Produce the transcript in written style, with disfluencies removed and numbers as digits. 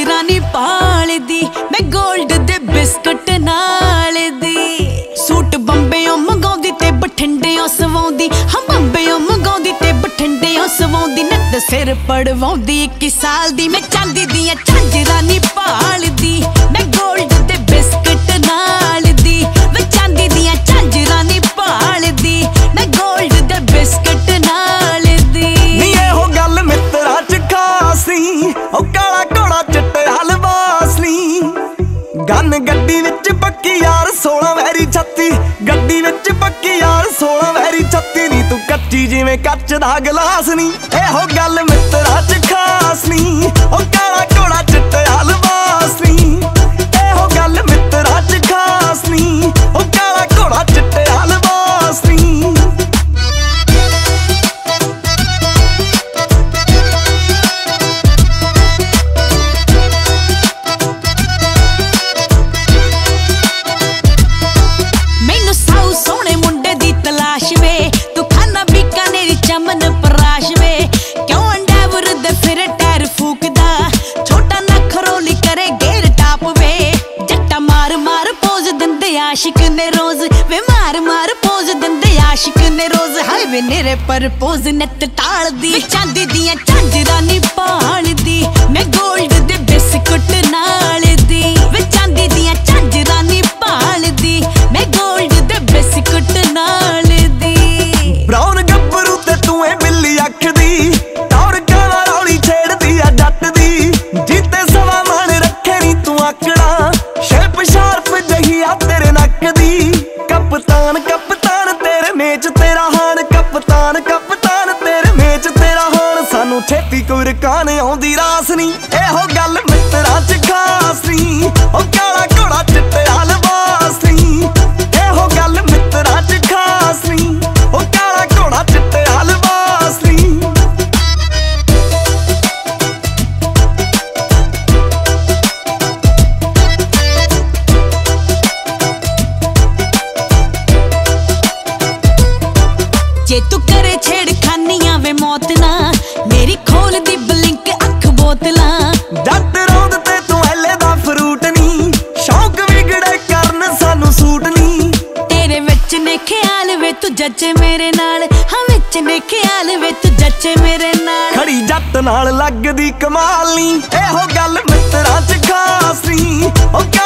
झांजरा नी पाल दी मैं गोल्ड दे बिस्कुट नाल दी सूट बंबेओ मंगाउंदी ते बठिंडेओ सवाउंदी हम बंबेओ मंगाउंदी ते बठिंडेओ सवाउंदी नत सिर पड़वाउंदी 21 साल दी मैं चांदी दियां झांजरा नी पाल दी मैं गोल्ड दे बिस्कुट नाल दी मैं चांदी दियां झांजरा नी पाल दी मैं गोल्ड दे बिस्कुट नाल दी नी एहो गल मित्रा च खास नी ओ काला घोड़ा चिट्टे हलवास नी गन गड्डी विच पक्की यार 16 वैरी 36 गड्डी विच पक्की यार 16 वैरी 36 नी तू कच्ची जिवें कच्च दा गलास नी एहो गल मित्रा च खास नी ओ काला घोड़ा चिट्टे हलवास नी एहो गल मित्रा च खास नी ओ काला घोड़ा चिट्टे हलवास नी चमन पराश वे क्यों अंडावर दे फिर टायर फूकदा छोटा नखरोली करे गेर टाप वे जट्टा मार मार पोज दंदे आशिक ने रोज वे मार मार पोज दंदे आशिक ने रोज हाय वे नेरे पर पोज नत टाल दी चांदी दियां झांजरा नी पाल दी मैं गोल्ड दे बिस्कुट नाल दी वे चांदी दियां झांजरा नी पाल दी मैं गोल्ड दे बिस्कुट नाल दी ब्राउन गब्बरू ते तू ए बिल्ली अख दी टौर काला रौली छेड़दी आ जट दी जीते सवा मन रखे नी तू आकड़ा शेप शार्प जही आ तेरे नक दी कप्तान कप्तान तेरे मेच तेरा हान कप्तान कप्तान तेरे मेच तेरा हान सानू छेती कोई रकान आउंदी रास नी एहो गल मित्रा च खास नी ओ काला घोड़ा चिट्टे हलवास नी एहो गल मित्रा च खास नी ओ काला घोड़ा चिट्टे हलवास नी जे तू करे छेड़खानियां वे मौत ना मेरी खोल दी ब्लिंक अख बोतला जट रौंद ते तू ऐले दा फ्रूट नी शौक विगड़े करन सानू सूट नी तेरे विच ने ख्याल वे तू जचे मेरे नाल हाँ विच ने ख्याल वे तू जचे मेरे नाल खड़ी जट नाल लगदी कमाल नी एहो गल मित्रा च खास नी ओ